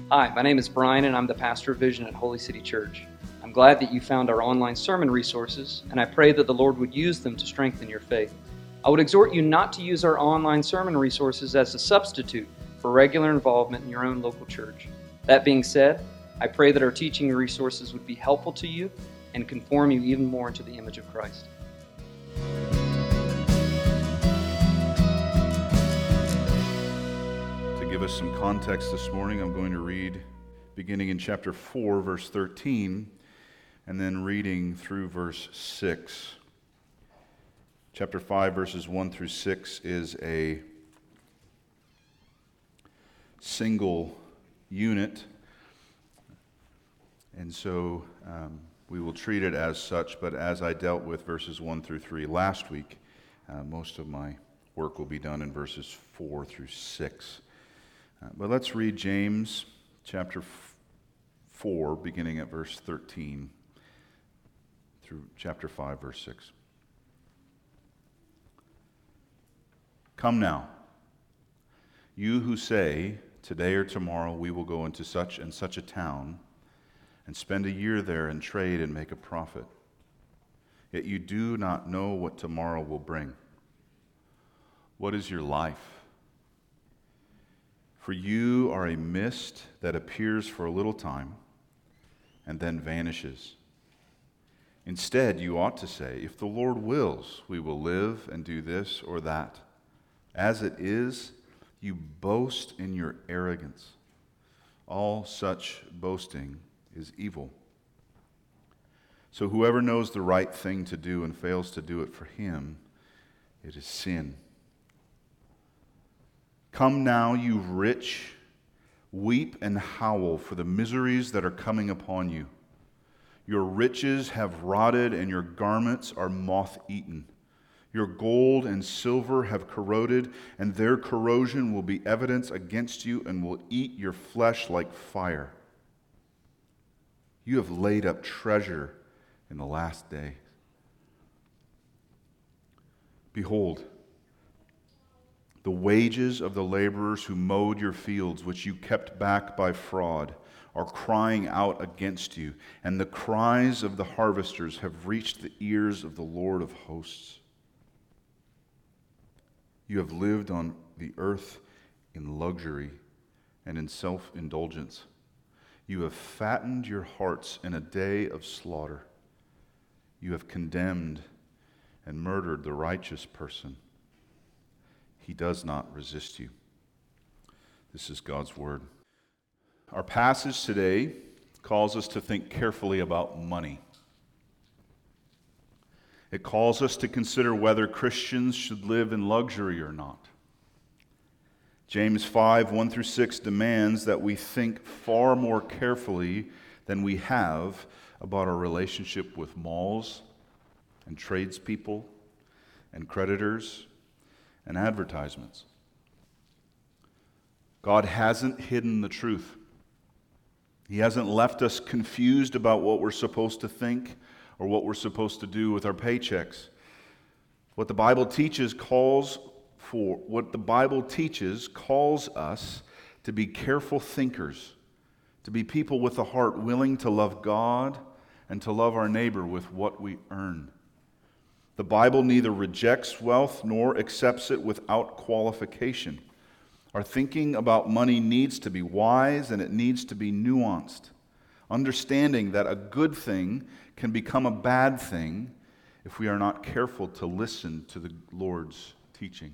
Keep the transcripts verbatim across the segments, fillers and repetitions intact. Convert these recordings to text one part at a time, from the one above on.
Hi, my name is Brian and I'm the pastor of Vision at Holy City Church. I'm glad that you found our online sermon resources, and I pray that the Lord would use them to strengthen your faith. I would exhort you not to use our online sermon resources as a substitute for regular involvement in your own local church. That being said, I pray that our teaching resources would be helpful to you and conform you even more into the image of Christ. To give us some context this morning, I'm going to read beginning in chapter four, verse thirteen, and then reading through verse six. Chapter five, verses one through six is a single unit, and so um, we will treat it as such, but as I dealt with verses one through three last week, uh, most of my work will be done in verses four through six. Uh, but let's read James chapter four, beginning at verse thirteen, through chapter five, verse six. Come now, you who say, today or tomorrow we will go into such and such a town and spend a year there and trade and make a profit. Yet you do not know what tomorrow will bring. What is your life? For you are a mist that appears for a little time and then vanishes. Instead, you ought to say, if the Lord wills, we will live and do this or that. As it is, you boast in your arrogance. All such boasting is evil. So whoever knows the right thing to do and fails to do it, for him it is sin. Come now, you rich, weep and howl for the miseries that are coming upon you. Your riches have rotted and your garments are moth-eaten. Your gold and silver have corroded, and their corrosion will be evidence against you and will eat your flesh like fire. You have laid up treasure in the last day. Behold, the wages of the laborers who mowed your fields, which you kept back by fraud, are crying out against you, and the cries of the harvesters have reached the ears of the Lord of hosts. You have lived on the earth in luxury and in self-indulgence. You have fattened your hearts in a day of slaughter. You have condemned and murdered the righteous person. He does not resist you. This is God's word. Our passage today calls us to think carefully about money. It calls us to consider whether Christians should live in luxury or not. James five, one through six demands that we think far more carefully than we have about our relationship with malls and tradespeople and creditors and advertisements. God hasn't hidden the truth. He hasn't left us confused about what we're supposed to think or what we're supposed to do with our paychecks. What the Bible teaches calls for what the Bible teaches calls us to be careful thinkers, to be people with a heart willing to love God and to love our neighbor with what we earn. The Bible neither rejects wealth nor accepts it without qualification. Our thinking about money needs to be wise and it needs to be nuanced, understanding that a good thing can become a bad thing if we are not careful to listen to the Lord's teaching.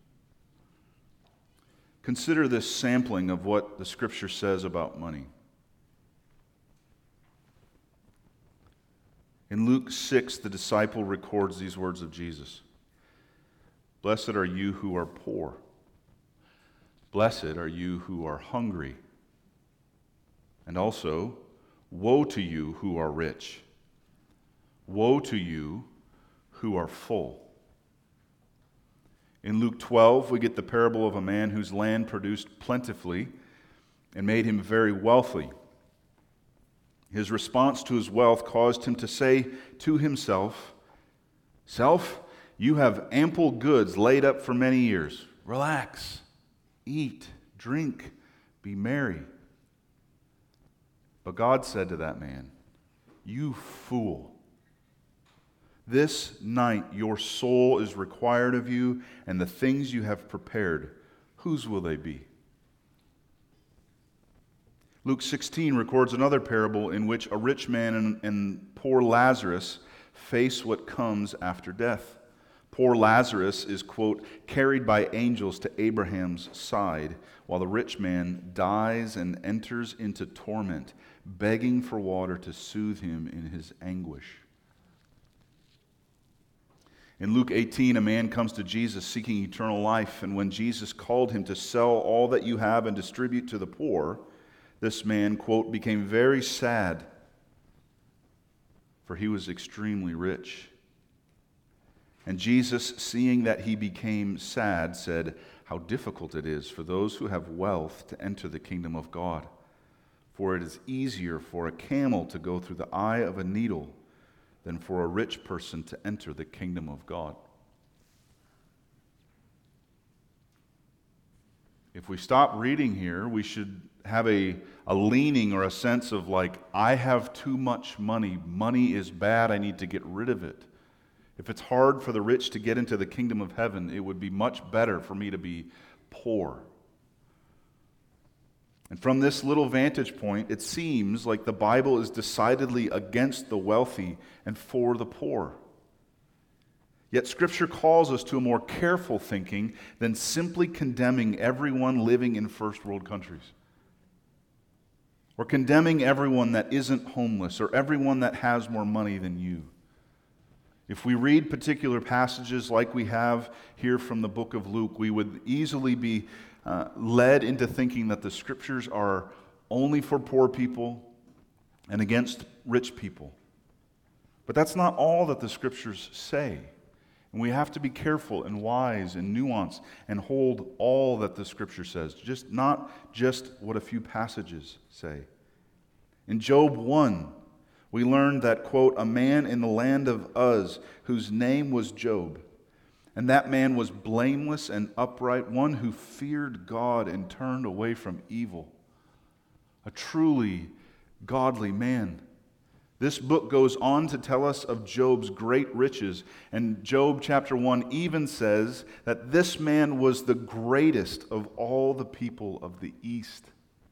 Consider this sampling of what the Scripture says about money. In Luke six, the disciple records these words of Jesus. Blessed are you who are poor. Blessed are you who are hungry. And also, woe to you who are rich. Woe to you who are full. In Luke twelve, we get the parable of a man whose land produced plentifully and made him very wealthy. His response to his wealth caused him to say to himself, "Self, you have ample goods laid up for many years. Relax, eat, drink, be merry." But God said to that man, "You fool! This night your soul is required of you, and the things you have prepared, whose will they be?" Luke sixteen records another parable in which a rich man and, and poor Lazarus face what comes after death. Poor Lazarus is, quote, carried by angels to Abraham's side, while the rich man dies and enters into torment, begging for water to soothe him in his anguish. In Luke eighteen, a man comes to Jesus seeking eternal life, and when Jesus called him to sell all that you have and distribute to the poor, this man, quote, became very sad, for he was extremely rich. And Jesus, seeing that he became sad, said, "How difficult it is for those who have wealth to enter the kingdom of God. For it is easier for a camel to go through the eye of a needle than for a rich person to enter the kingdom of God." If we stop reading here, we should have a, a leaning or a sense of like, I have too much money. Money is bad. I need to get rid of it. If it's hard for the rich to get into the kingdom of heaven, it would be much better for me to be poor. And from this little vantage point, it seems like the Bible is decidedly against the wealthy and for the poor. Yet Scripture calls us to a more careful thinking than simply condemning everyone living in first world countries, or condemning everyone that isn't homeless, or everyone that has more money than you. If we read particular passages like we have here from the book of Luke, we would easily be uh, led into thinking that the Scriptures are only for poor people and against rich people. But that's not all that the Scriptures say. And we have to be careful and wise and nuanced and hold all that the Scripture says, just not just what a few passages say. In Job one, we learned that, quote, a man in the land of Uz, whose name was Job, and that man was blameless and upright, one who feared God and turned away from evil. A truly godly man. This book goes on to tell us of Job's great riches, and Job chapter one even says that this man was the greatest of all the people of the East.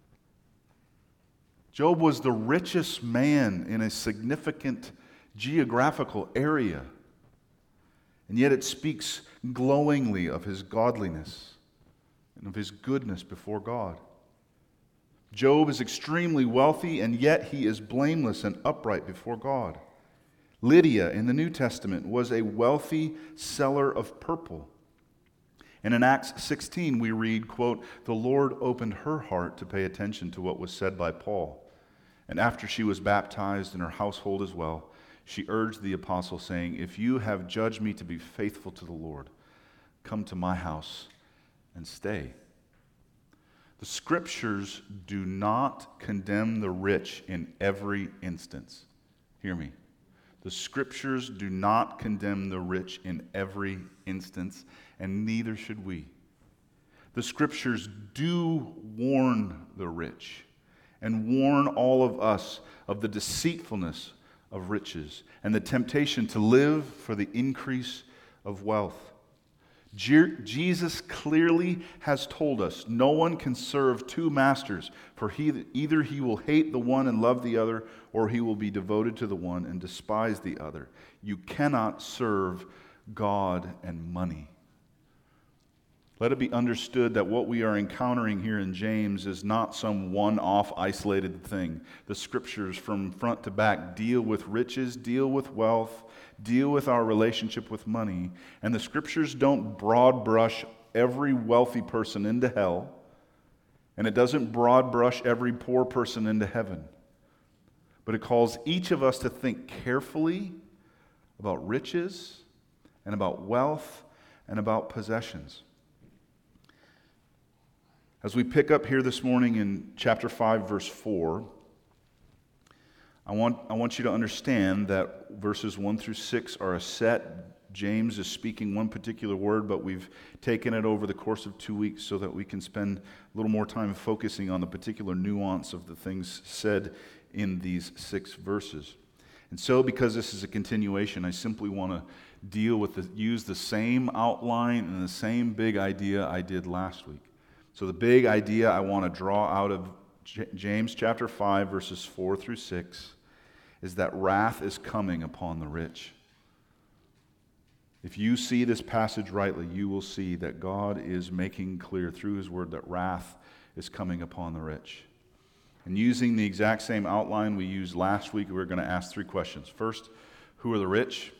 Job was the richest man in a significant geographical area, and yet it speaks glowingly of his godliness and of his goodness before God. Job is extremely wealthy, and yet he is blameless and upright before God. Lydia in the New Testament was a wealthy seller of purple. And in Acts sixteen we read, quote, the Lord opened her heart to pay attention to what was said by Paul. And after she was baptized and her household as well, she urged the apostle, saying, if you have judged me to be faithful to the Lord, come to my house and stay. The Scriptures do not condemn the rich in every instance. Hear me. The Scriptures do not condemn the rich in every instance, and neither should we. The Scriptures do warn the rich and warn all of us of the deceitfulness of riches and the temptation to live for the increase of wealth. Jesus clearly has told us no one can serve two masters, for he, either he will hate the one and love the other, or he will be devoted to the one and despise the other. You cannot serve God and money. Let it be understood that what we are encountering here in James is not some one-off isolated thing. The Scriptures from front to back deal with riches, deal with wealth, deal with our relationship with money. And the Scriptures don't broad brush every wealthy person into hell, and it doesn't broad brush every poor person into heaven. But it calls each of us to think carefully about riches and about wealth and about possessions. As we pick up here this morning in chapter five, verse four, I want, I want you to understand that verses one through six are a set. James is speaking one particular word, but we've taken it over the course of two weeks so that we can spend a little more time focusing on the particular nuance of the things said in these six verses. And so, because this is a continuation, I simply want to deal with the, use the same outline and the same big idea I did last week. So the big idea I want to draw out of J- James chapter five, verses four through six, is that wrath is coming upon the rich. If you see this passage rightly, you will see that God is making clear through His Word that wrath is coming upon the rich. And using the exact same outline we used last week, we're going to ask three questions. First, who are the rich?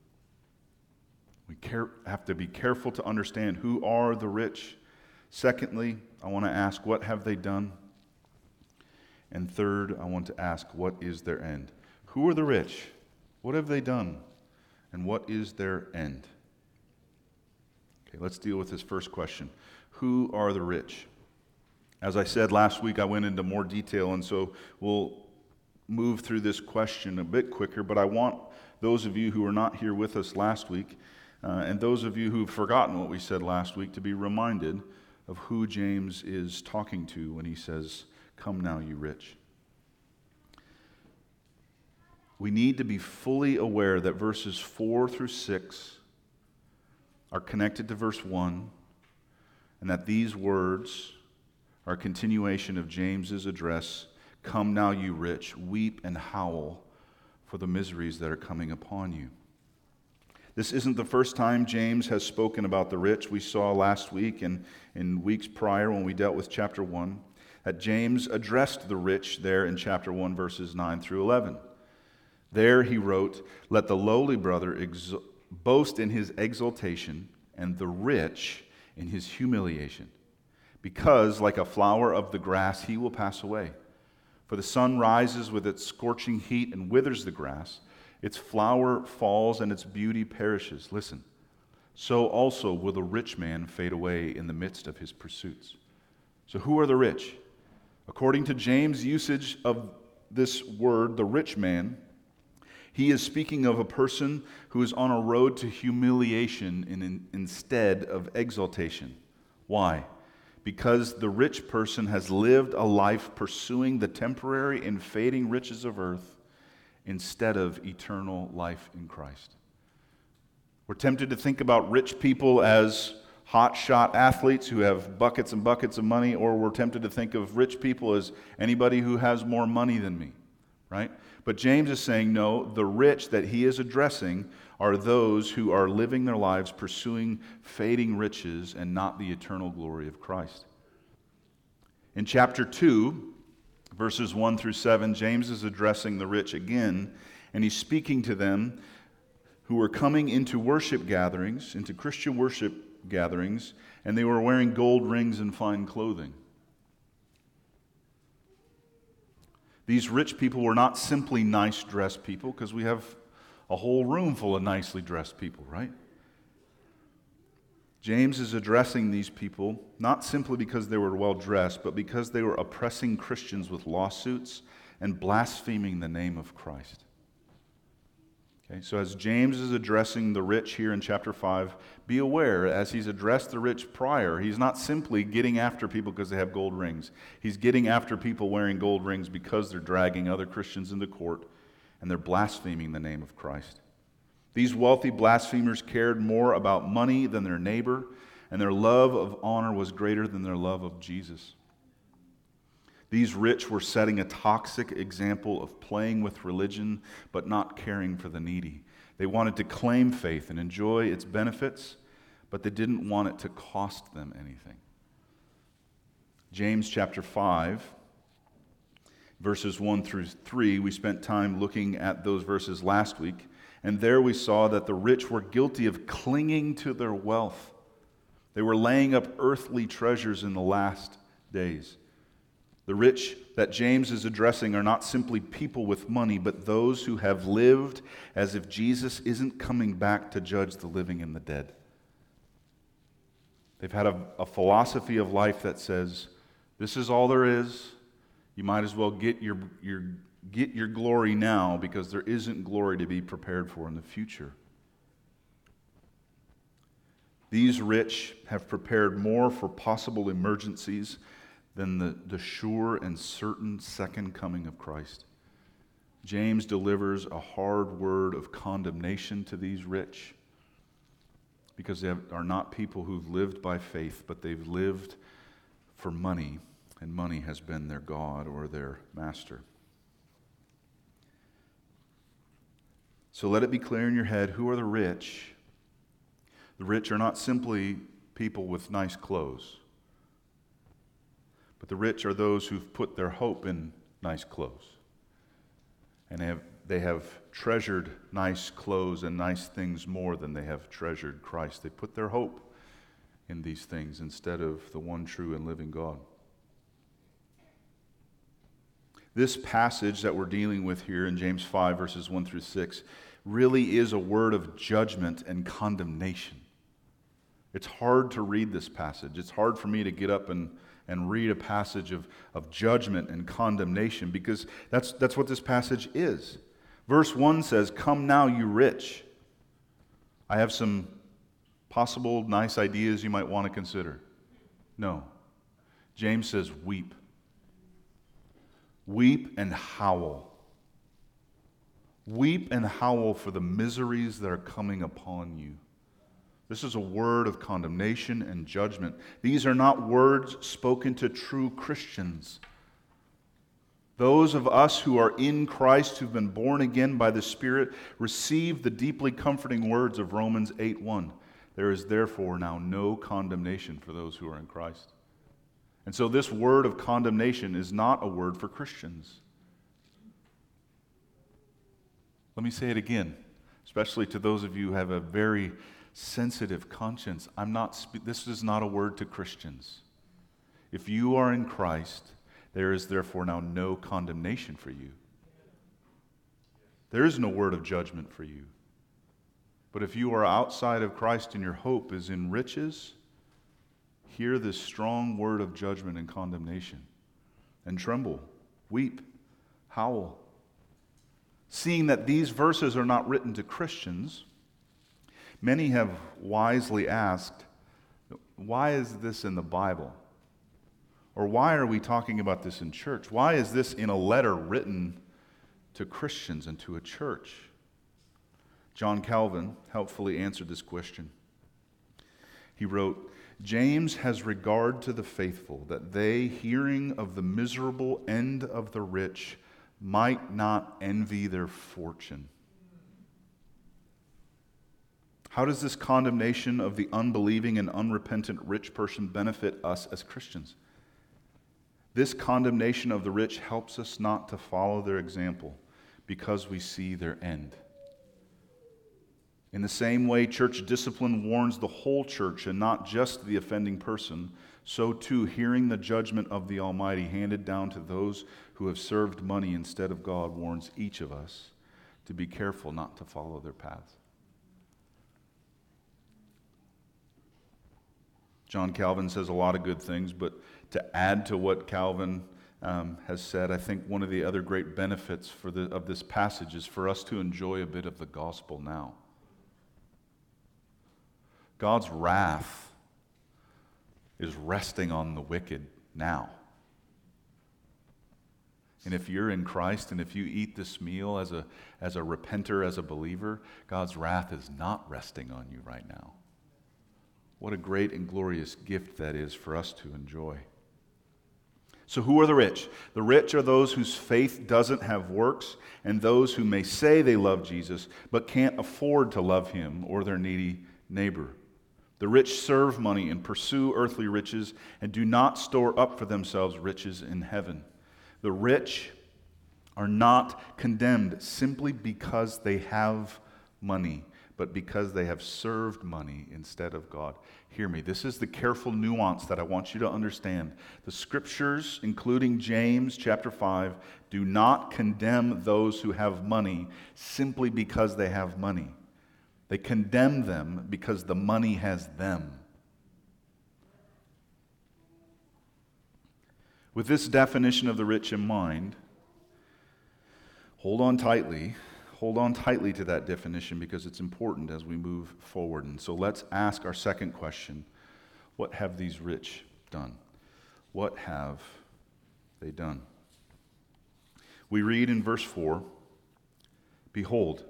We care, have to be careful to understand who are the rich. Secondly, I want to ask, what have they done? And third, I want to ask, what is their end? Who are the rich? What have they done? And what is their end? Okay, let's deal with this first question. Who are the rich? As I said last week, I went into more detail, and so we'll move through this question a bit quicker, but I want those of you who were not here with us last week, uh, and those of you who've forgotten what we said last week, to be reminded of who James is talking to when he says, "Come now, you rich." We need to be fully aware that verses four through six are connected to verse one, and that these words are a continuation of James's address, "Come now, you rich, weep and howl for the miseries that are coming upon you." This isn't the first time James has spoken about the rich. We saw last week and in weeks prior when we dealt with chapter one, that James addressed the rich there in chapter one, verses nine through eleven. There he wrote, "Let the lowly brother exul- boast in his exaltation, and the rich in his humiliation. Because, like a flower of the grass, he will pass away. For the sun rises with its scorching heat and withers the grass. Its flower falls and its beauty perishes." Listen. "So also will the rich man fade away in the midst of his pursuits." So who are the rich? According to James' usage of this word, the rich man, he is speaking of a person who is on a road to humiliation in, in, instead of exaltation. Why? Because the rich person has lived a life pursuing the temporary and fading riches of earth instead of eternal life in Christ. We're tempted to think about rich people as hot-shot athletes who have buckets and buckets of money, or we're tempted to think of rich people as anybody who has more money than me, right? But James is saying, no, the rich that he is addressing are those who are living their lives pursuing fading riches and not the eternal glory of Christ. In chapter two, verses one through seven, James is addressing the rich again, and he's speaking to them who were coming into worship gatherings, into Christian worship gatherings, and they were wearing gold rings and fine clothing. These rich people were not simply nice dressed people, because we have a whole room full of nicely dressed people, right? James is addressing these people not simply because they were well dressed, but because they were oppressing Christians with lawsuits and blaspheming the name of Christ. Okay, so as James is addressing the rich here in chapter five, be aware, as he's addressed the rich prior, he's not simply getting after people because they have gold rings. He's getting after people wearing gold rings because they're dragging other Christians into court and they're blaspheming the name of Christ. These wealthy blasphemers cared more about money than their neighbor, and their love of honor was greater than their love of Jesus. These rich were setting a toxic example of playing with religion but not caring for the needy. They wanted to claim faith and enjoy its benefits, but they didn't want it to cost them anything. James chapter five, verses one through three, we spent time looking at those verses last week, and there we saw that the rich were guilty of clinging to their wealth. They were laying up earthly treasures in the last days. The rich that James is addressing are not simply people with money, but those who have lived as if Jesus isn't coming back to judge the living and the dead. They've had a, a philosophy of life that says, this is all there is. You might as well get your, your, get your glory now, because there isn't glory to be prepared for in the future. These rich have prepared more for possible emergencies than the, the sure and certain second coming of Christ. James delivers a hard word of condemnation to these rich because they have, are not people who've lived by faith, but they've lived for money, and money has been their God or their master. So let it be clear in your head, who are the rich? The rich are not simply people with nice clothes, but the rich are those who've put their hope in nice clothes. And they have, they have treasured nice clothes and nice things more than they have treasured Christ. They put their hope in these things instead of the one true and living God. This passage that we're dealing with here in James five, verses one through six, really is a word of judgment and condemnation. It's hard to read this passage. It's hard for me to get up and, and read a passage of, of judgment and condemnation because that's, that's what this passage is. Verse one says, "Come now, you rich." I have some possible nice ideas you might want to consider. No. James says, weep. Weep and howl. Weep and howl for the miseries that are coming upon you. This is a word of condemnation and judgment. These are not words spoken to true Christians. Those of us who are in Christ, who've been born again by the Spirit, receive the deeply comforting words of Romans eight one. There is therefore now no condemnation for those who are in Christ. And so this word of condemnation is not a word for Christians. Let me say it again, especially to those of you who have a very sensitive conscience. I'm not. Spe- this is not a word to Christians. If you are in Christ, there is therefore now no condemnation for you. There is no word of judgment for you. But if you are outside of Christ and your hope is in riches, hear this strong word of judgment and condemnation, and tremble, weep, howl. Seeing that these verses are not written to Christians, many have wisely asked, why is this in the Bible? Or why are we talking about this in church? Why is this in a letter written to Christians and to a church? John Calvin helpfully answered this question. He wrote, "James has regard to the faithful, that they, hearing of the miserable end of the rich, might not envy their fortune." How does this condemnation of the unbelieving and unrepentant rich person benefit us as Christians? This condemnation of the rich helps us not to follow their example because we see their end. In the same way, church discipline warns the whole church and not just the offending person, so too, hearing the judgment of the Almighty handed down to those who have served money instead of God warns each of us to be careful not to follow their paths. John Calvin says a lot of good things, but to add to what Calvin um, has said, I think one of the other great benefits for the, of this passage is for us to enjoy a bit of the gospel now. God's wrath is resting on the wicked now. And if you're in Christ and if you eat this meal as a, as a repenter, as a believer, God's wrath is not resting on you right now. What a great and glorious gift that is for us to enjoy. So who are the rich? The rich are those whose faith doesn't have works, and those who may say they love Jesus but can't afford to love him or their needy neighbor. The rich serve money and pursue earthly riches and do not store up for themselves riches in heaven. The rich are not condemned simply because they have money, but because they have served money instead of God. Hear me, this is the careful nuance that I want you to understand. The scriptures, including James chapter five, do not condemn those who have money simply because they have money. They condemn them because the money has them. With this definition of the rich in mind, hold on tightly. Hold on tightly to that definition because it's important as we move forward. And so let's ask our second question. What have these rich done? What have they done? We read in verse four, Behold,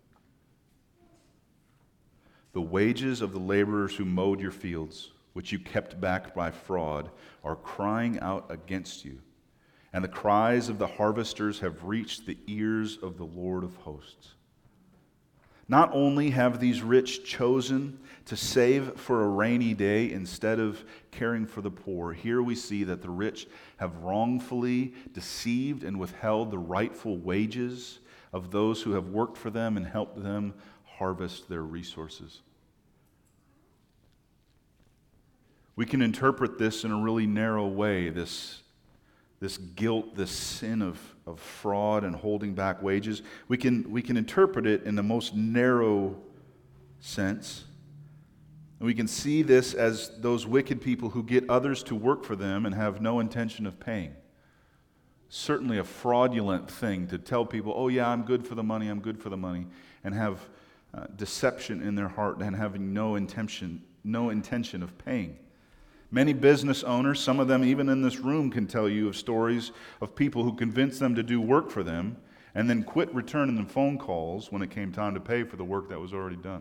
the wages of the laborers who mowed your fields, which you kept back by fraud, are crying out against you, and the cries of the harvesters have reached the ears of the Lord of hosts. Not only have these rich chosen to save for a rainy day instead of caring for the poor, here we see that the rich have wrongfully deceived and withheld the rightful wages of those who have worked for them and helped them harvest their resources. We can interpret this in a really narrow way, this, this guilt, this sin of, of fraud and holding back wages. We can, we can interpret it in the most narrow sense. And we can see this as those wicked people who get others to work for them and have no intention of paying. Certainly a fraudulent thing to tell people, oh yeah, I'm good for the money, I'm good for the money, and have uh, deception in their heart and having no intention, no intention of paying. Many business owners, some of them even in this room, can tell you of stories of people who convinced them to do work for them and then quit returning the phone calls when it came time to pay for the work that was already done.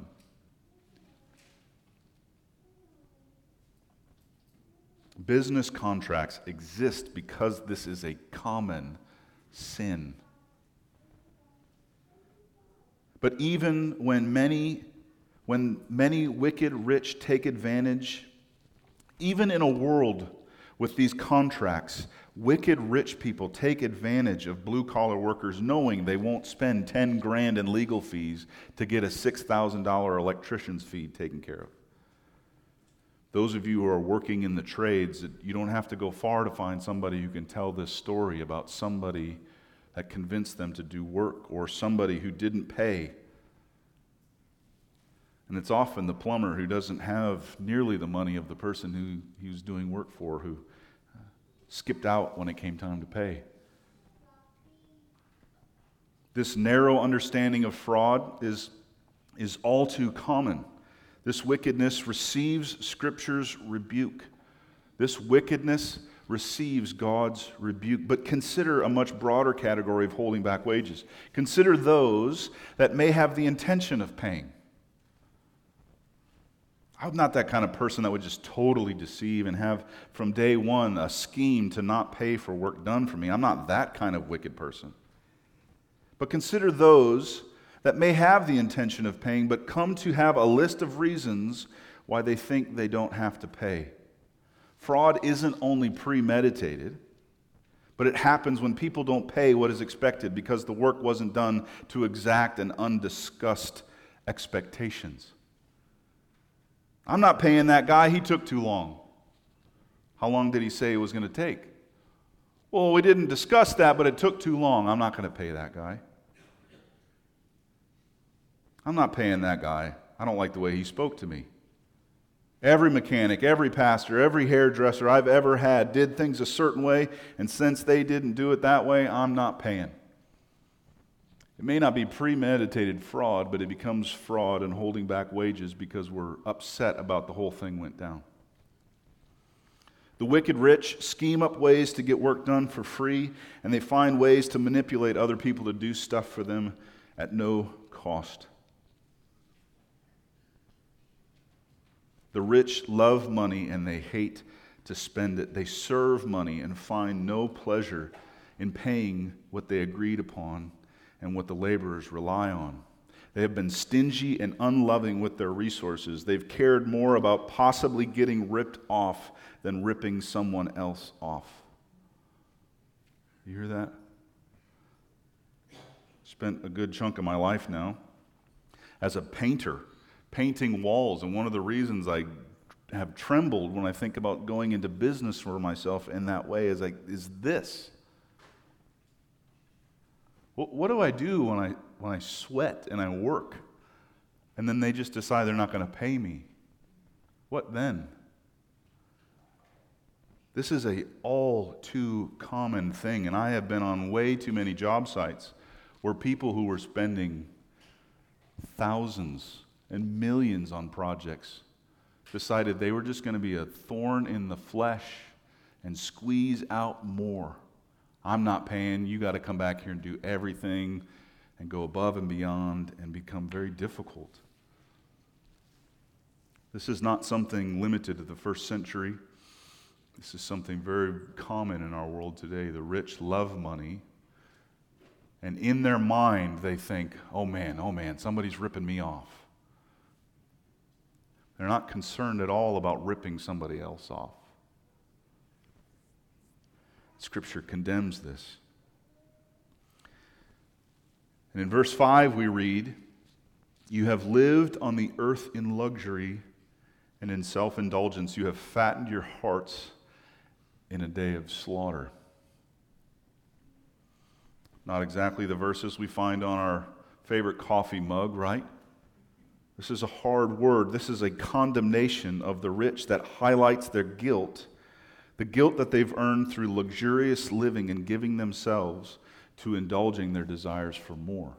Business contracts exist because this is a common sin. But even when many, when many wicked rich take advantage, even in a world with these contracts, wicked rich people take advantage of blue-collar workers knowing they won't spend ten grand in legal fees to get a six thousand dollars electrician's fee taken care of. Those of you who are working in the trades, you don't have to go far to find somebody who can tell this story about somebody that convinced them to do work or somebody who didn't pay. And it's often the plumber who doesn't have nearly the money of the person who he was doing work for, who skipped out when it came time to pay. This narrow understanding of fraud is, is all too common. This wickedness receives Scripture's rebuke. This wickedness receives God's rebuke. But consider a much broader category of holding back wages. Consider those that may have the intention of paying. I'm not that kind of person that would just totally deceive and have from day one a scheme to not pay for work done for me. I'm not that kind of wicked person. But consider those that may have the intention of paying, but come to have a list of reasons why they think they don't have to pay. Fraud isn't only premeditated, but it happens when people don't pay what is expected because the work wasn't done to exact and undiscussed expectations. I'm not paying that guy, he took too long. How long did he say it was going to take? Well, we didn't discuss that, but it took too long. I'm not going to pay that guy. I'm not paying that guy. I don't like the way he spoke to me. Every mechanic, every pastor, every hairdresser I've ever had did things a certain way, and since they didn't do it that way, I'm not paying. It may not be premeditated fraud, but it becomes fraud and holding back wages because we're upset about the whole thing went down. The wicked rich scheme up ways to get work done for free, and they find ways to manipulate other people to do stuff for them at no cost. The rich love money and they hate to spend it. They serve money and find no pleasure in paying what they agreed upon and what the laborers rely on. They have been stingy and unloving with their resources. They've cared more about possibly getting ripped off than ripping someone else off. You hear that? Spent a good chunk of my life now as a painter, painting walls, and one of the reasons I have trembled when I think about going into business for myself in that way is like, is this. What do I do when I when I sweat and I work, and then they just decide they're not going to pay me? What then? This is a all too common thing, and I have been on way too many job sites where people who were spending thousands and millions on projects decided they were just going to be a thorn in the flesh and squeeze out more. I'm not paying, you got to come back here and do everything and go above and beyond and become very difficult. This is not something limited to the first century. This is something very common in our world today. The rich love money, and in their mind they think, oh man, oh man, somebody's ripping me off. They're not concerned at all about ripping somebody else off. Scripture condemns this. And in verse five we read, "You have lived on the earth in luxury and in self-indulgence. You have fattened your hearts in a day of slaughter." Not exactly the verses we find on our favorite coffee mug, right? This is a hard word. This is a condemnation of the rich that highlights their guilt, the guilt that they've earned through luxurious living and giving themselves to indulging their desires for more.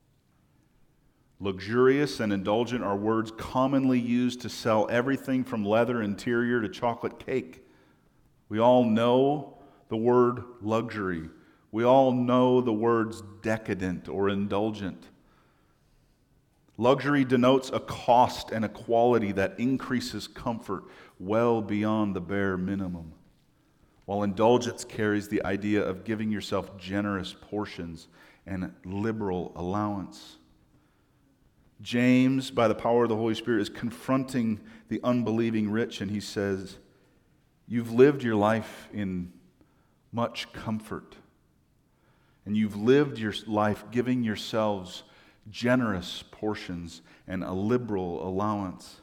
Luxurious and indulgent are words commonly used to sell everything from leather interior to chocolate cake. We all know the word luxury. We all know the words decadent or indulgent. Luxury denotes a cost and a quality that increases comfort well beyond the bare minimum, while indulgence carries the idea of giving yourself generous portions and liberal allowance. James, by the power of the Holy Spirit, is confronting the unbelieving rich, and he says, you've lived your life in much comfort, and you've lived your life giving yourselves generous portions and a liberal allowance.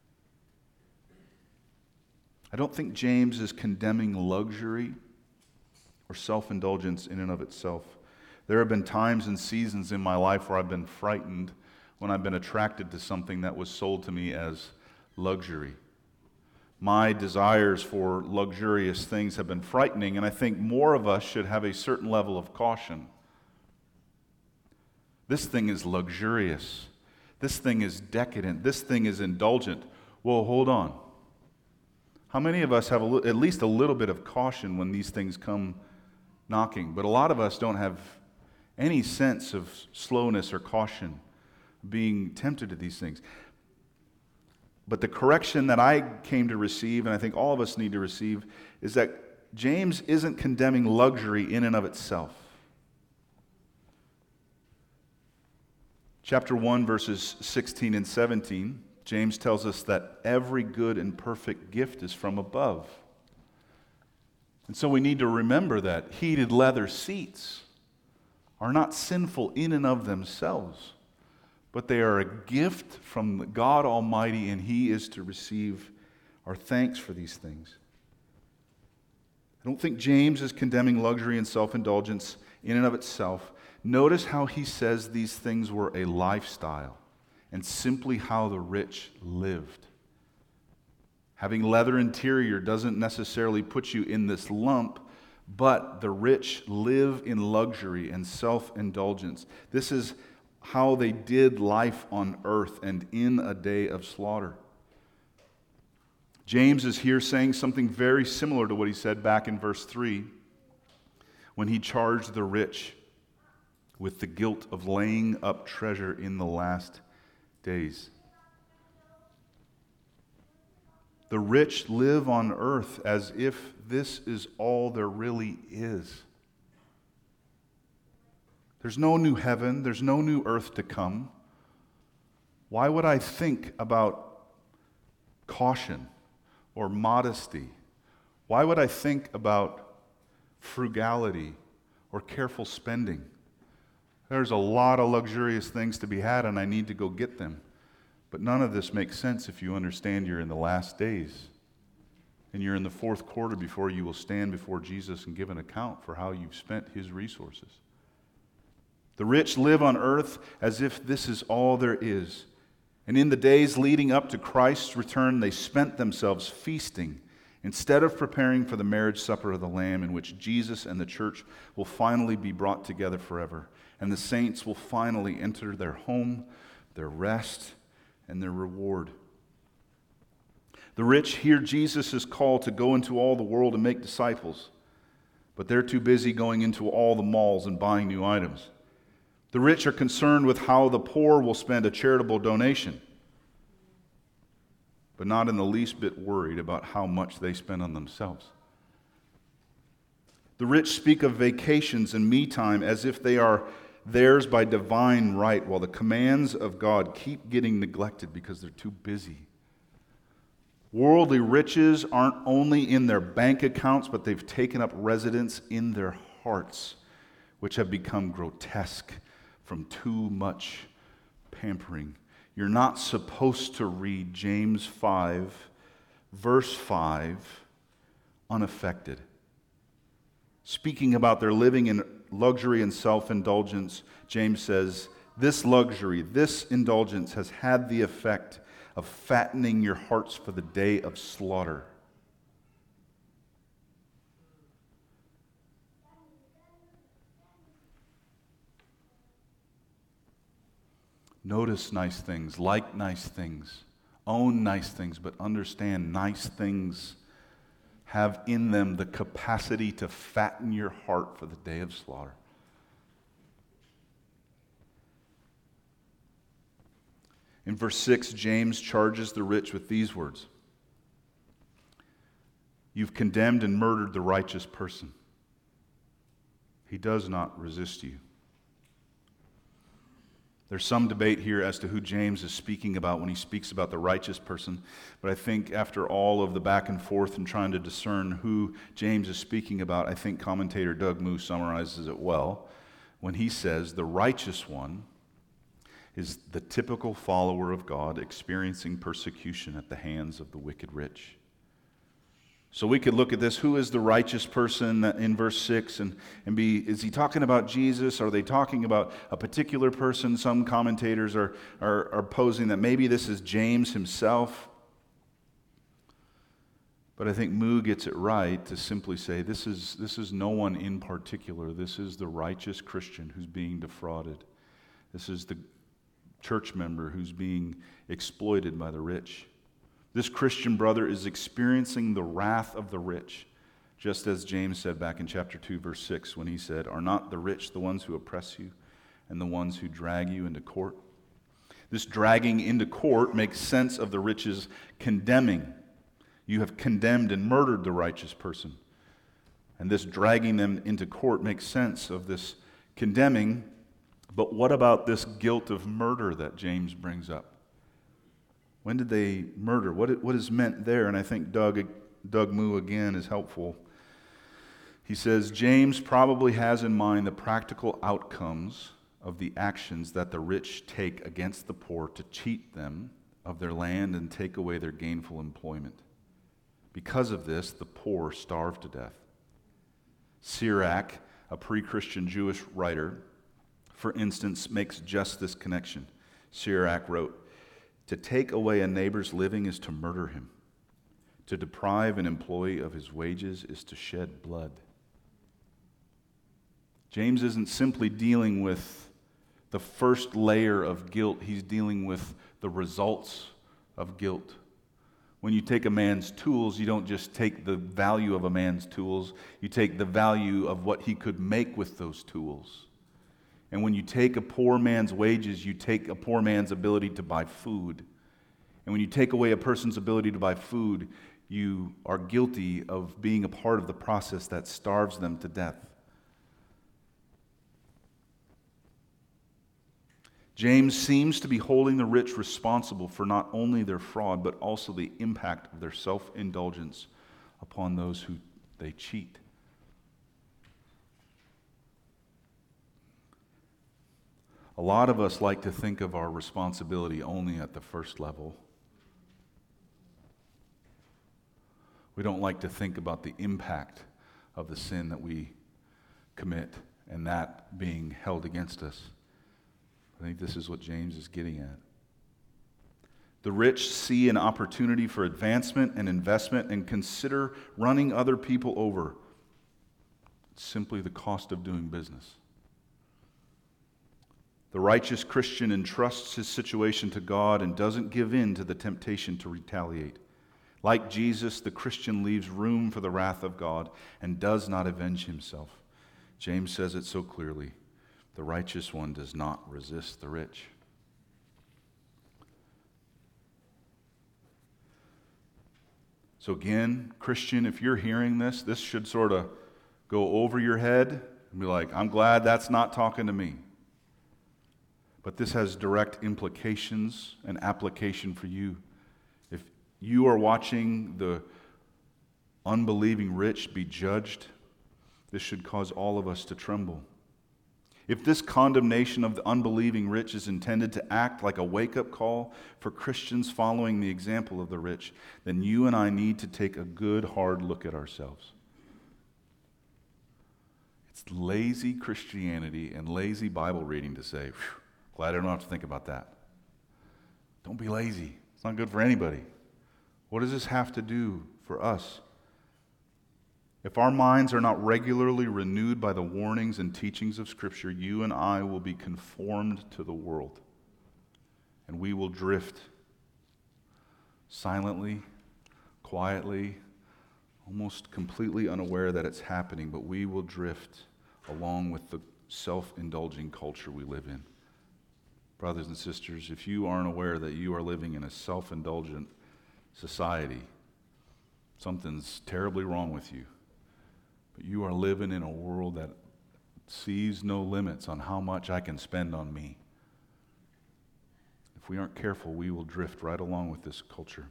I don't think James is condemning luxury or self-indulgence in and of itself. There have been times and seasons in my life where I've been frightened when I've been attracted to something that was sold to me as luxury. My desires for luxurious things have been frightening, and I think more of us should have a certain level of caution. This thing is luxurious. This thing is decadent. This thing is indulgent. Well, hold on. How many of us have a li- at least a little bit of caution when these things come knocking? But a lot of us don't have any sense of slowness or caution being tempted to these things. But the correction that I came to receive, and I think all of us need to receive, is that James isn't condemning luxury in and of itself. Chapter one, verses sixteen and seventeen, James tells us that every good and perfect gift is from above. And so we need to remember that heated leather seats are not sinful in and of themselves, but they are a gift from God Almighty, and He is to receive our thanks for these things. I don't think James is condemning luxury and self-indulgence in and of itself. Notice how he says these things were a lifestyle and simply how the rich lived. Having leather interior doesn't necessarily put you in this lump, but the rich live in luxury and self-indulgence. This is how they did life on earth and in a day of slaughter. James is here saying something very similar to what he said back in verse three when he charged the rich with the guilt of laying up treasure in the last days. The rich live on earth as if this is all there really is. There's no new heaven, there's no new earth to come. Why would I think about caution or modesty? Why would I think about frugality or careful spending? There's a lot of luxurious things to be had, and I need to go get them. But none of this makes sense if you understand you're in the last days. And you're in the fourth quarter before you will stand before Jesus and give an account for how you've spent His resources. The rich live on earth as if this is all there is. And in the days leading up to Christ's return, they spent themselves feasting instead of preparing for the marriage supper of the Lamb, in which Jesus and the church will finally be brought together forever. And the saints will finally enter their home, their rest, and their reward. The rich hear Jesus' call to go into all the world and make disciples, but they're too busy going into all the malls and buying new items. The rich are concerned with how the poor will spend a charitable donation, but not in the least bit worried about how much they spend on themselves. The rich speak of vacations and me time as if they are theirs by divine right, while the commands of God keep getting neglected because they're too busy. Worldly riches aren't only in their bank accounts, but they've taken up residence in their hearts, which have become grotesque from too much pampering. You're not supposed to read James five, verse five, unaffected. Speaking about their living in luxury and self-indulgence, James says, this luxury, this indulgence has had the effect of fattening your hearts for the day of slaughter. Notice nice things, like nice things, own nice things, but understand nice things have in them the capacity to fatten your heart for the day of slaughter. In verse six, James charges the rich with these words: you've condemned and murdered the righteous person. He does not resist you. There's some debate here as to who James is speaking about when he speaks about the righteous person, but I think after all of the back and forth and trying to discern who James is speaking about, I think commentator Doug Moo summarizes it well when he says the righteous one is the typical follower of God experiencing persecution at the hands of the wicked rich. So we could look at this, who is the righteous person in verse six, and, and be, is he talking about Jesus? Are they talking about a particular person? Some commentators are, are, are posing that maybe this is James himself. But I think Moo gets it right to simply say this is, this is no one in particular. This is the righteous Christian who's being defrauded. This is the church member who's being exploited by the rich. This Christian brother is experiencing the wrath of the rich, just as James said back in chapter two, verse six, when he said, are not the rich the ones who oppress you and the ones who drag you into court? This dragging into court makes sense of the rich's condemning. You have condemned and murdered the righteous person. And this dragging them into court makes sense of this condemning. But what about this guilt of murder that James brings up? When did they murder? What, what is meant there? And I think Doug, Doug Moo again is helpful. He says, James probably has in mind the practical outcomes of the actions that the rich take against the poor to cheat them of their land and take away their gainful employment. Because of this, the poor starve to death. Sirach, a pre-Christian Jewish writer, for instance, makes just this connection. Sirach wrote, to take away a neighbor's living is to murder him. To deprive an employee of his wages is to shed blood. James isn't simply dealing with the first layer of guilt. He's dealing with the results of guilt. When you take a man's tools, you don't just take the value of a man's tools. You take the value of what he could make with those tools. And when you take a poor man's wages, you take a poor man's ability to buy food. And when you take away a person's ability to buy food, you are guilty of being a part of the process that starves them to death. James seems to be holding the rich responsible for not only their fraud, but also the impact of their self-indulgence upon those who they cheat. A lot of us like to think of our responsibility only at the first level. We don't like to think about the impact of the sin that we commit and that being held against us. I think this is what James is getting at. The rich see an opportunity for advancement and investment and consider running other people over. It's simply the cost of doing business. The righteous Christian entrusts his situation to God and doesn't give in to the temptation to retaliate. Like Jesus, the Christian leaves room for the wrath of God and does not avenge himself. James says it so clearly. The righteous one does not resist the rich. So again, Christian, if you're hearing this, this should sort of go over your head and be like, I'm glad that's not talking to me. But this has direct implications and application for you. If you are watching the unbelieving rich be judged, this should cause all of us to tremble. If this condemnation of the unbelieving rich is intended to act like a wake-up call for Christians following the example of the rich, then you and I need to take a good, hard look at ourselves. It's lazy Christianity and lazy Bible reading to say, glad I don't have to think about that. Don't be lazy. It's not good for anybody. What does this have to do for us? If our minds are not regularly renewed by the warnings and teachings of Scripture, you and I will be conformed to the world. And we will drift silently, quietly, almost completely unaware that it's happening, but we will drift along with the self-indulging culture we live in. Brothers and sisters, if you aren't aware that you are living in a self-indulgent society, something's terribly wrong with you. But you are living in a world that sees no limits on how much I can spend on me. If we aren't careful, we will drift right along with this culture.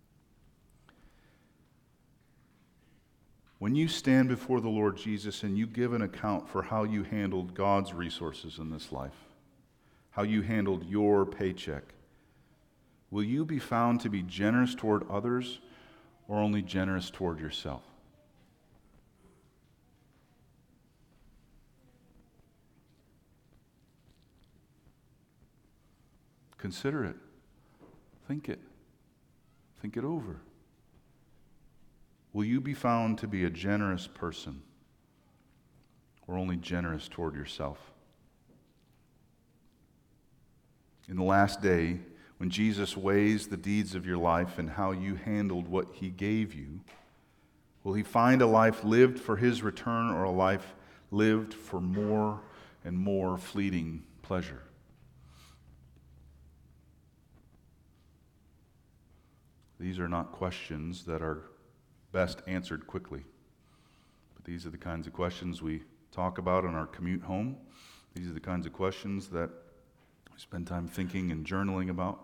When you stand before the Lord Jesus and you give an account for how you handled God's resources in this life, how you handled your paycheck, will you be found to be generous toward others or only generous toward yourself? Consider it. Think it. Think it over. Will you be found to be a generous person or only generous toward yourself? In the last day, when Jesus weighs the deeds of your life and how you handled what he gave you, will he find a life lived for his return or a life lived for more and more fleeting pleasure? These are not questions that are best answered quickly. But these are the kinds of questions we talk about on our commute home. These are the kinds of questions that we spend time thinking and journaling about.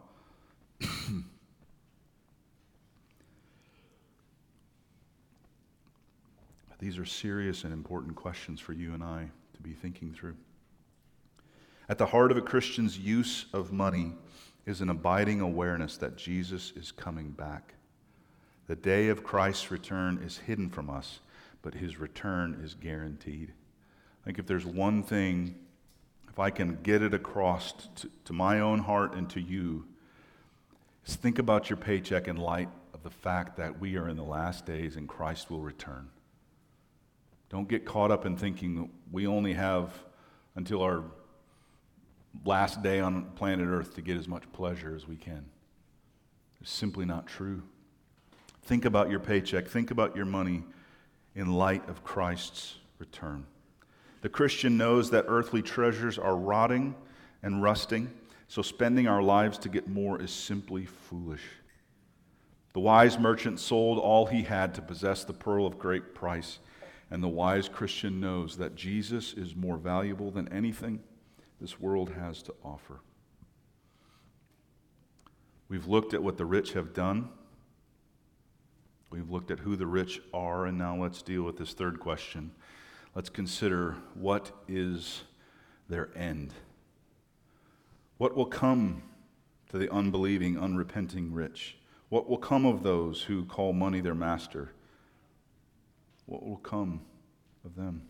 These are serious and important questions for you and I to be thinking through. At the heart of a Christian's use of money is an abiding awareness that Jesus is coming back. The day of Christ's return is hidden from us, but his return is guaranteed. I think if there's one thing, if I can get it across to, to my own heart and to you, is think about your paycheck in light of the fact that we are in the last days and Christ will return. Don't get caught up in thinking we only have until our last day on planet Earth to get as much pleasure as we can. It's simply not true. Think about your paycheck. Think about your money in light of Christ's return. The Christian knows that earthly treasures are rotting and rusting, so spending our lives to get more is simply foolish. The wise merchant sold all he had to possess the pearl of great price, and the wise Christian knows that Jesus is more valuable than anything this world has to offer. We've looked at what the rich have done. We've looked at who the rich are, and now let's deal with this third question. Let's consider what is their end. What will come to the unbelieving, unrepenting rich? What will come of those who call money their master? What will come of them?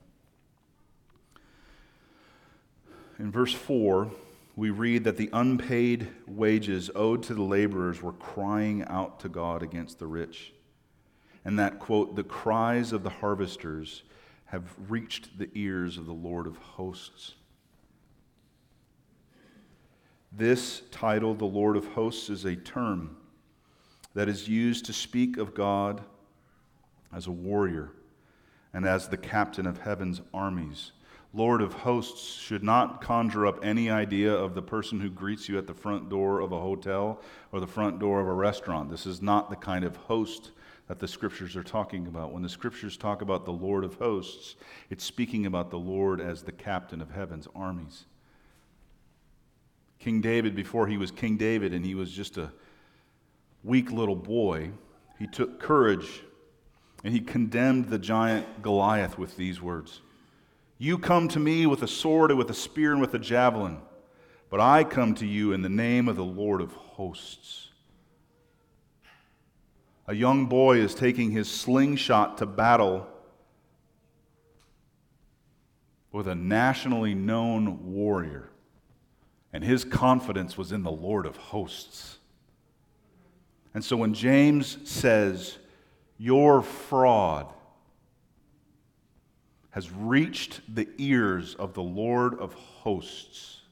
In verse four, we read that the unpaid wages owed to the laborers were crying out to God against the rich. And that, quote, the cries of the harvesters have reached the ears of the Lord of hosts. This title, the Lord of hosts, is a term that is used to speak of God as a warrior and as the captain of heaven's armies, Lord of hosts should not conjure up any idea of the person who greets you at the front door of a hotel or the front door of a restaurant. This is not the kind of host that the Scriptures are talking about. When the Scriptures talk about the Lord of hosts, it's speaking about the Lord as the captain of heaven's armies. King David, before he was King David and he was just a weak little boy, he took courage and he condemned the giant Goliath with these words. You come to me with a sword and with a spear and with a javelin, but I come to you in the name of the Lord of hosts. A young boy is taking his slingshot to battle with a nationally known warrior, and his confidence was in the Lord of hosts. And so when James says, your fraud has reached the ears of the Lord of hosts,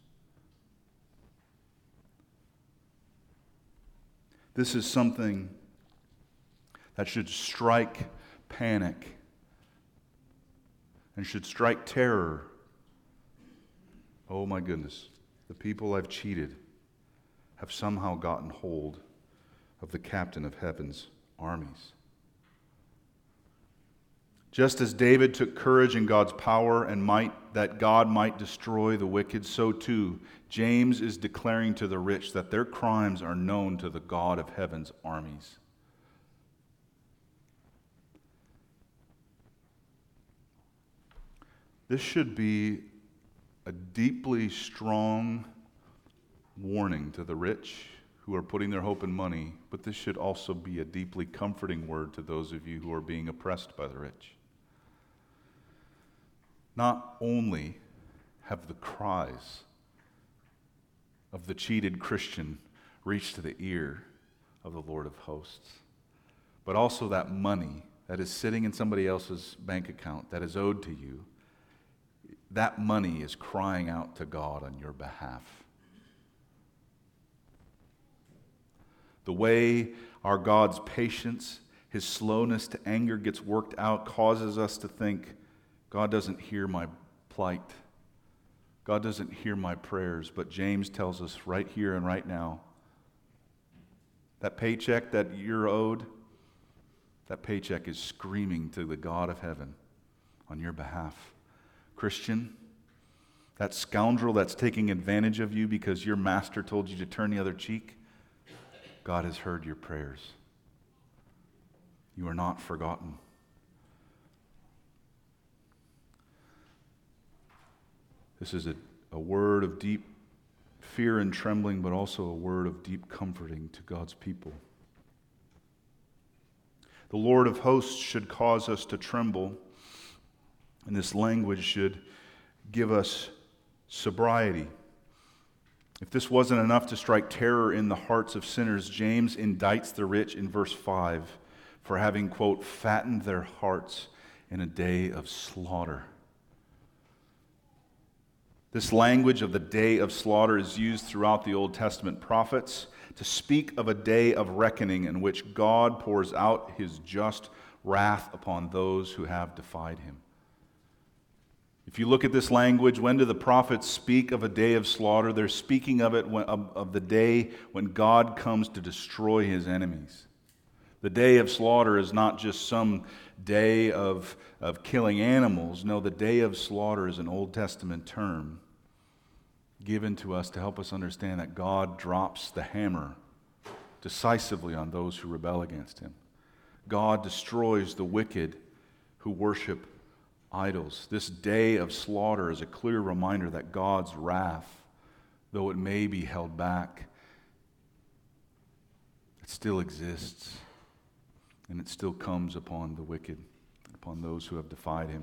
this is something that should strike panic and should strike terror. Oh my goodness, the people I've cheated have somehow gotten hold of the captain of heaven's armies. Just as David took courage in God's power and might that God might destroy the wicked, so too James is declaring to the rich that their crimes are known to the God of heaven's armies. This should be a deeply strong warning to the rich who are putting their hope in money, but this should also be a deeply comforting word to those of you who are being oppressed by the rich. Not only have the cries of the cheated Christian reached to the ear of the Lord of hosts, but also that money that is sitting in somebody else's bank account that is owed to you, that money is crying out to God on your behalf. The way our God's patience, His slowness to anger gets worked out causes us to think, God doesn't hear my plight. God doesn't hear my prayers. But James tells us right here and right now, that paycheck that you're owed, that paycheck is screaming to the God of heaven on your behalf. Christian, that scoundrel that's taking advantage of you because your master told you to turn the other cheek, God has heard your prayers. You are not forgotten. This is a, a word of deep fear and trembling, but also a word of deep comforting to God's people. The Lord of hosts should cause us to tremble, and this language should give us sobriety. If this wasn't enough to strike terror in the hearts of sinners, James indicts the rich in verse five for having, quote, fattened their hearts in a day of slaughter. This language of the day of slaughter is used throughout the Old Testament prophets to speak of a day of reckoning in which God pours out His just wrath upon those who have defied Him. If you look at this language, when do the prophets speak of a day of slaughter? They're speaking of it when, of, of the day when God comes to destroy His enemies. The day of slaughter is not just some day of, of killing animals. No, the day of slaughter is an Old Testament term given to us to help us understand that God drops the hammer decisively on those who rebel against Him. God destroys the wicked who worship idols. This day of slaughter is a clear reminder that God's wrath, though it may be held back, it still exists. And it still comes upon the wicked, upon those who have defied Him.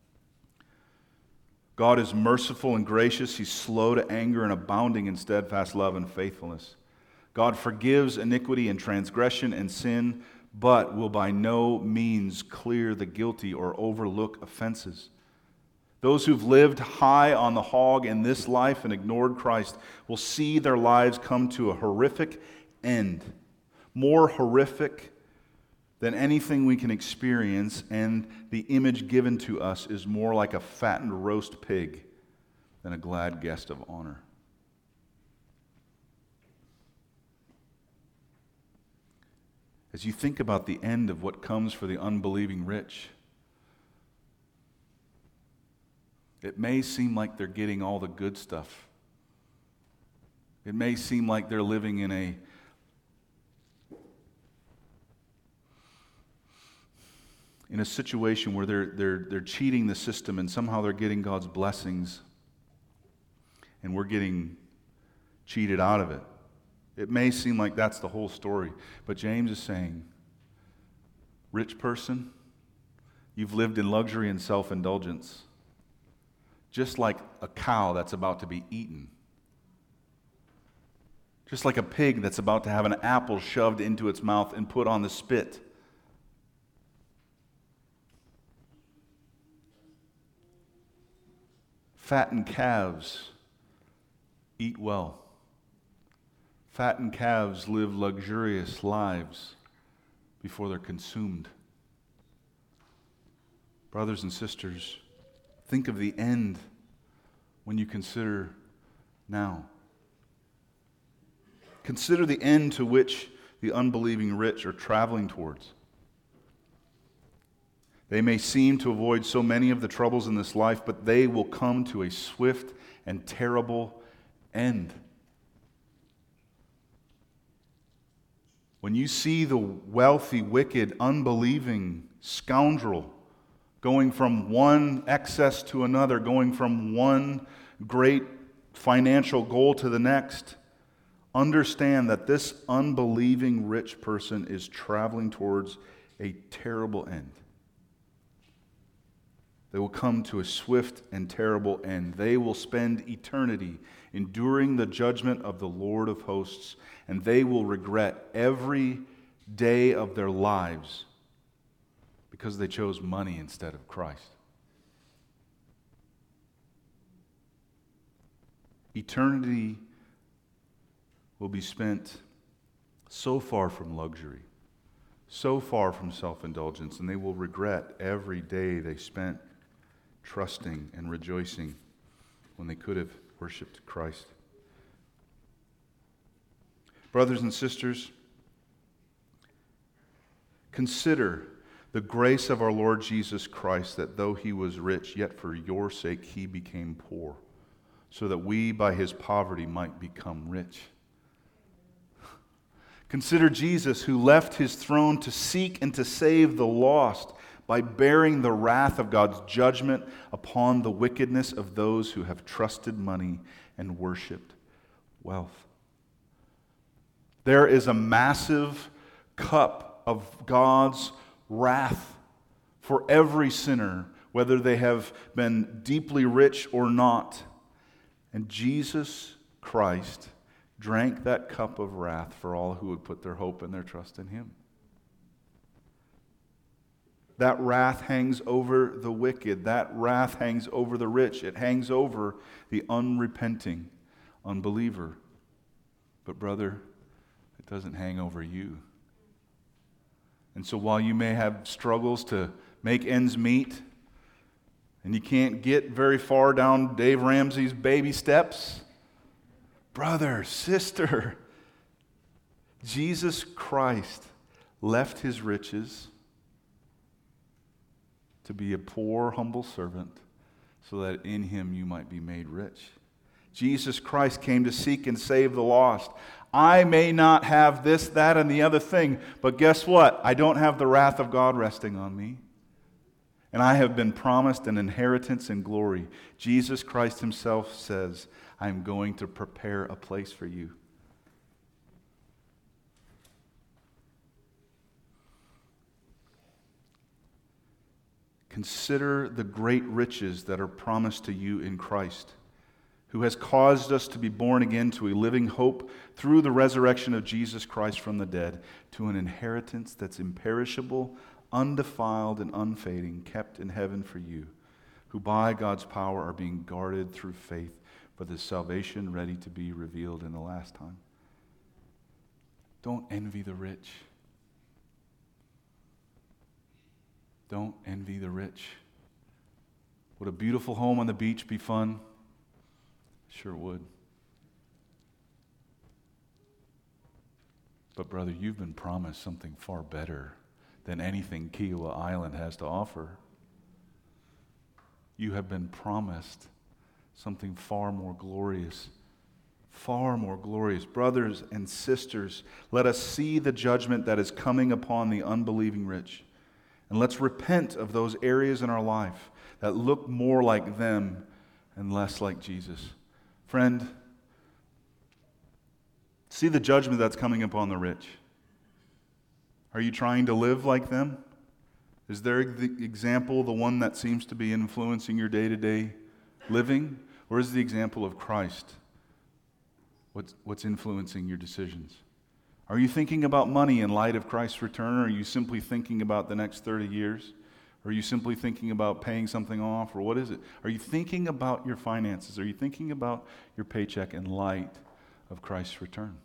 God is merciful and gracious. He's slow to anger and abounding in steadfast love and faithfulness. God forgives iniquity and transgression and sin, but will by no means clear the guilty or overlook offenses. Those who've lived high on the hog in this life and ignored Christ will see their lives come to a horrific end, more horrific than anything we can experience, and the image given to us is more like a fattened roast pig than a glad guest of honor. As you think about the end of what comes for the unbelieving rich, it may seem like they're getting all the good stuff. It may seem like they're living in a in a situation where they're they're they're cheating the system and somehow they're getting God's blessings and we're getting cheated out of it. It may seem like that's the whole story, but James is saying, rich person, you've lived in luxury and self-indulgence, just like a cow that's about to be eaten. Just like a pig that's about to have an apple shoved into its mouth and put on the spit. Fattened calves eat well. Fattened calves live luxurious lives before they're consumed. Brothers and sisters, think of the end when you consider now. Consider the end to which the unbelieving rich are traveling towards. They may seem to avoid so many of the troubles in this life, but they will come to a swift and terrible end. When you see the wealthy, wicked, unbelieving scoundrel going from one excess to another, going from one great financial goal to the next, understand that this unbelieving rich person is traveling towards a terrible end. They will come to a swift and terrible end. They will spend eternity enduring the judgment of the Lord of hosts, and they will regret every day of their lives because they chose money instead of Christ. Eternity will be spent so far from luxury, so far from self-indulgence, and they will regret every day they spent trusting and rejoicing when they could have worshiped Christ. Brothers and sisters, consider the grace of our Lord Jesus Christ, that though he was rich, yet for your sake he became poor, so that we by his poverty might become rich. Consider Jesus, who left his throne to seek and to save the lost by bearing the wrath of God's judgment upon the wickedness of those who have trusted money and worshipped wealth. There is a massive cup of God's wrath for every sinner, whether they have been deeply rich or not. And Jesus Christ drank that cup of wrath for all who would put their hope and their trust in him. That wrath hangs over the wicked. That wrath hangs over the rich. It hangs over the unrepenting unbeliever. But brother, it doesn't hang over you. And so while you may have struggles to make ends meet, and you can't get very far down Dave Ramsey's baby steps, brother, sister, Jesus Christ left his riches to be a poor, humble servant, so that in him you might be made rich. Jesus Christ came to seek and save the lost. I may not have this, that, and the other thing, but guess what? I don't have the wrath of God resting on me. And I have been promised an inheritance and glory. Jesus Christ himself says, I'm going to prepare a place for you. Consider the great riches that are promised to you in Christ, who has caused us to be born again to a living hope through the resurrection of Jesus Christ from the dead, to an inheritance that's imperishable, undefiled, and unfading, kept in heaven for you, who by God's power are being guarded through faith for the salvation ready to be revealed in the last time. Don't envy the rich. Don't envy the rich. Would a beautiful home on the beach be fun? Sure would. But brother, you've been promised something far better than anything Kiowa Island has to offer. You have been promised something far more glorious. Far more glorious. Brothers and sisters, let us see the judgment that is coming upon the unbelieving rich. And let's repent of those areas in our life that look more like them and less like Jesus. Friend, see the judgment that's coming upon the rich. Are you trying to live like them? Is their example the one that seems to be influencing your day-to-day living? Or is the example of Christ what's, what's influencing your decisions? Are you thinking about money in light of Christ's return, or are you simply thinking about the next thirty years? Or are you simply thinking about paying something off, or what is it? Are you thinking about your finances? Are you thinking about your paycheck in light of Christ's return?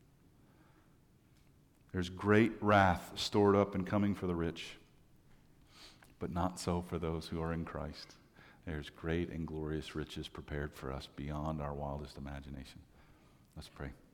There's great wrath stored up and coming for the rich, but not so for those who are in Christ. There's great and glorious riches prepared for us beyond our wildest imagination. Let's pray.